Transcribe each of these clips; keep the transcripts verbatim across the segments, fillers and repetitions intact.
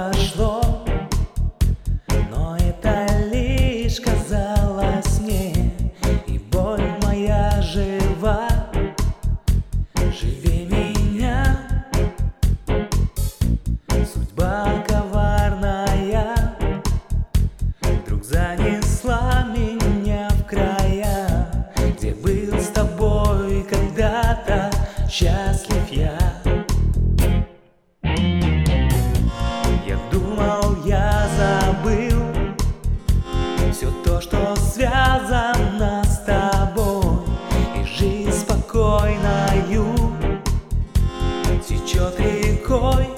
прошло, но это лишь казалось мне, и боль моя жива. Живи меня, судьба коварная вдруг занесла меня в края, где был с тобой когда-то счастлив я. Я думал, я забыл все то, что связано с тобой, и жизнь спокойною течет рекой.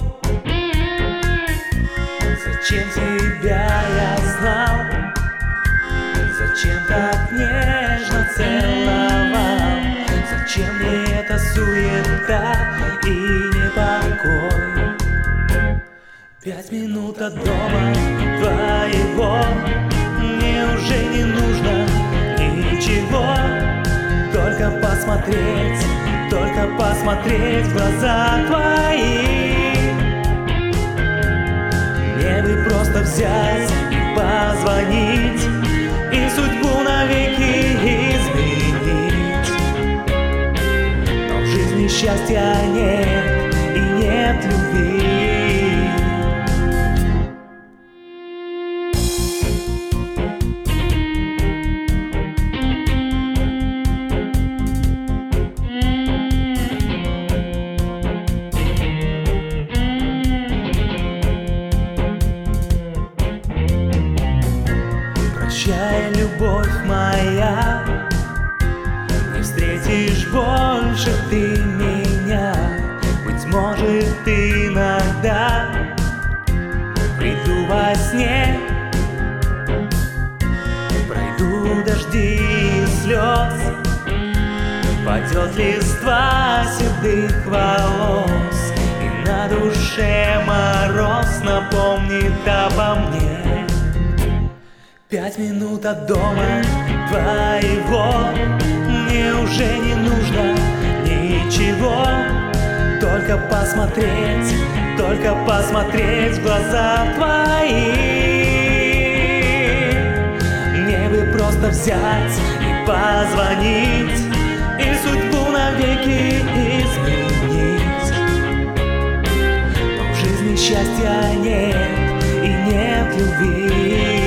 Зачем тебя я знал? Зачем так нежно целовал? Зачем мне эта суета и непокой? Пять минут от дома твоего, мне уже не нужно ничего. Только посмотреть, только посмотреть в глаза твои. Мне бы просто взять и позвонить, и судьбу навеки изменить. Но в жизни счастья нет и нет любви. Прощай, любовь моя, не встретишь больше ты меня. Быть может, иногда приду во сне, пройду дожди и слез, падет листва седых волос, и на душе мороз напомнит обо мне. Пять минут от дома твоего, мне уже не нужно ничего. Только посмотреть, только посмотреть в глаза твои. Мне бы просто взять и позвонить, и судьбу навеки изменить. Но в жизни счастья нет и нет любви.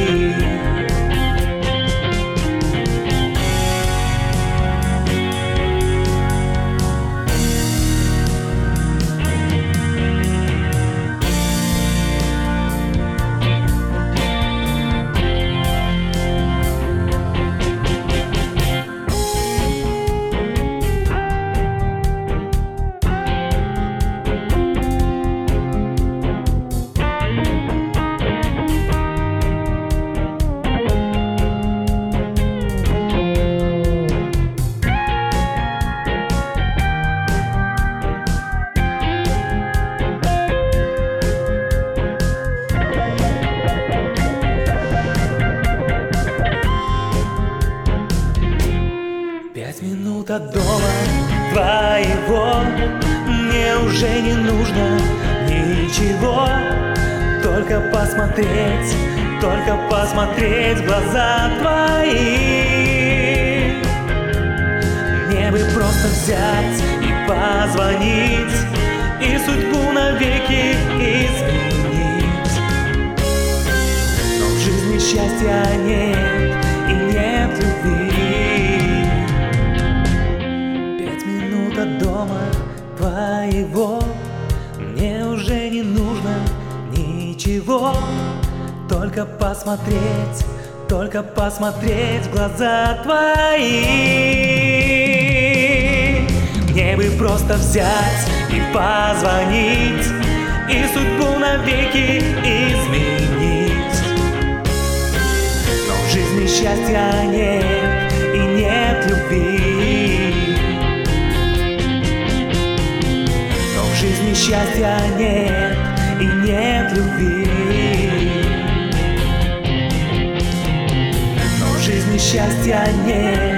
Пять минут от дома твоего, мне уже не нужно ничего. Только посмотреть, только посмотреть в глаза твои. Мне бы просто взять и позвонить, и судьбу навеки изменить. Но в жизни счастья нет и нет любви. От дома твоего, мне уже не нужно ничего. Только посмотреть, только посмотреть в глаза твои. Мне бы просто взять и позвонить, и судьбу навеки изменить. Но в жизни счастья нет и нет любви. В жизни счастья нет и нет любви. Но в жизни счастья нет